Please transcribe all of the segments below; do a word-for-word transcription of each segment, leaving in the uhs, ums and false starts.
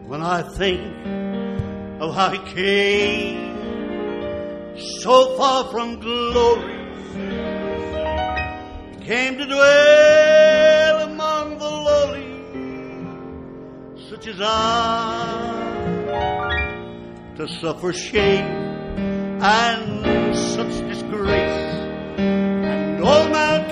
When I think of how he came so far from glory, came to dwell among the lowly, such as I, to suffer shame and such disgrace, and old Mount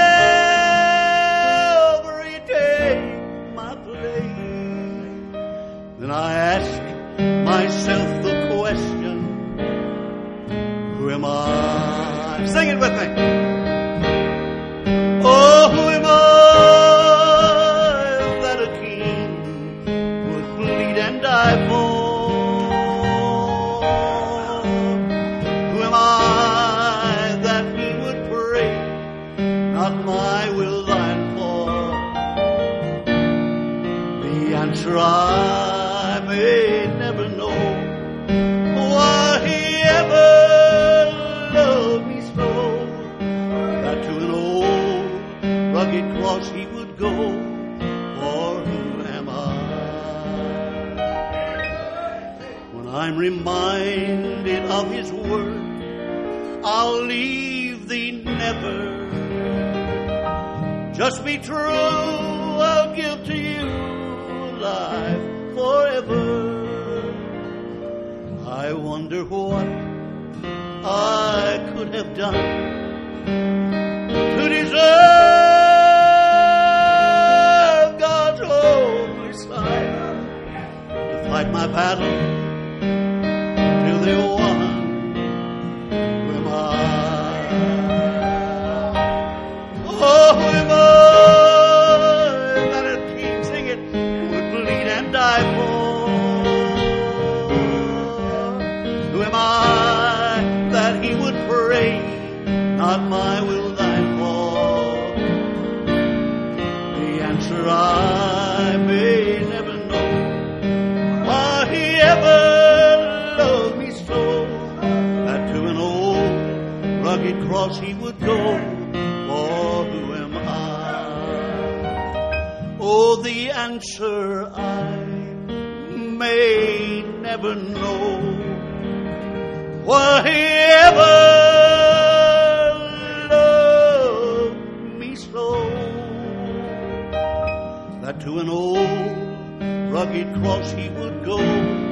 Calvary take my place. Then I ask myself the question, who am I? Sing it with me. Oh, who am I that a king would bleed and die for? Who am I that he would pray, not my will thine for? The answer I may never know, why he ever loved me so, that to an old rugged cross he would go. For who am I? When I'm reminded of his word, I'll leave thee never. Just be true, I'll give to you life forever. I wonder what I could have done to deserve God's holy sight, to fight my battle till they won. Who am I? Oh, who am I that a king, sing it, would bleed and die for? Who am I that he would pray, not my will thine for? The answer I may never know, why he ever loved me so, that to an old rugged cross he would go. For who am I? Oh, the answer I may never know, why he ever loved me so, that to an old rugged cross he would go.